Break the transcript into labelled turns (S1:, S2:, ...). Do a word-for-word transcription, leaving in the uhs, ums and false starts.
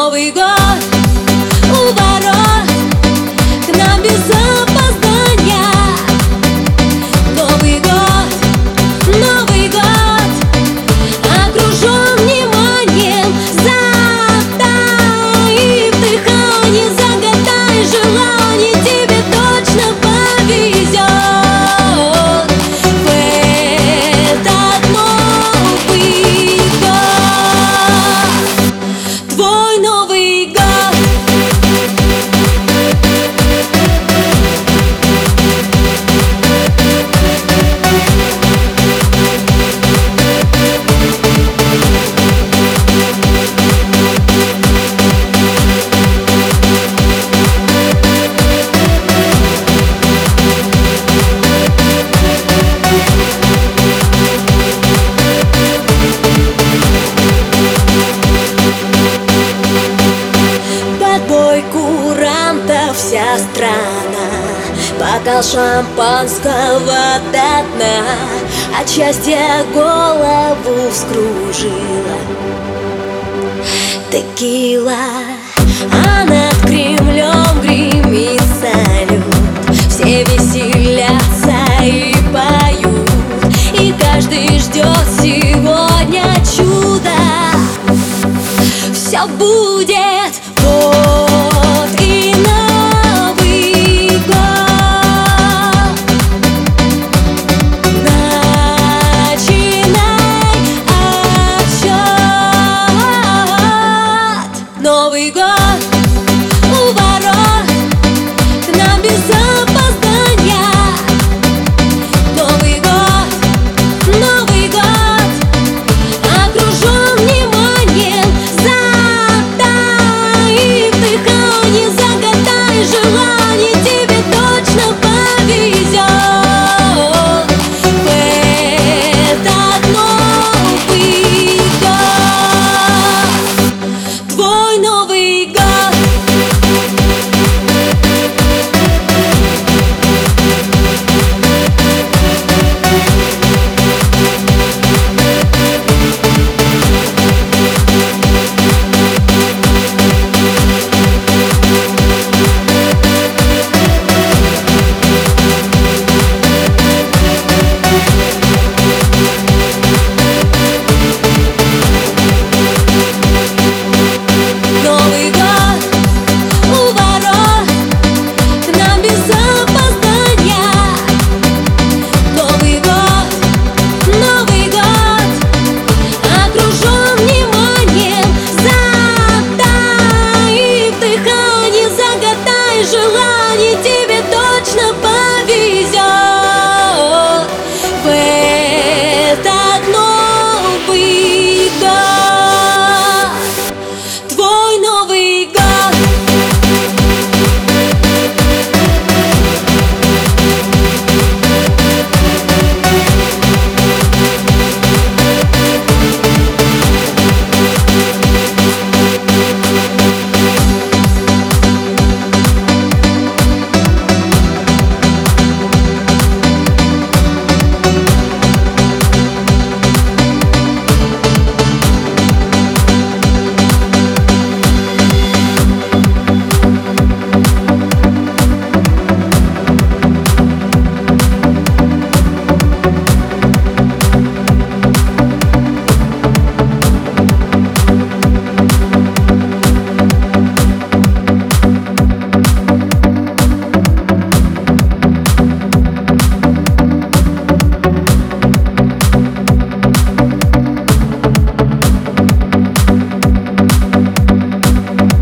S1: Новый год у ворот, к нам без опоздания. Новый год, Новый год, окружен вниманием. Затай в дыхании, загадай желание, тебе точно повезет. В этот Новый год, твой Новый год. Бой курантов вся страна, бокал шампанского до дна, от счастья голову вскружила текила, а над Кремлем гремит салют. Все веселятся и поют, и каждый ждет сегодня чуда. Все будет. Вот и Новый год. Начинай отсчет. Новый год.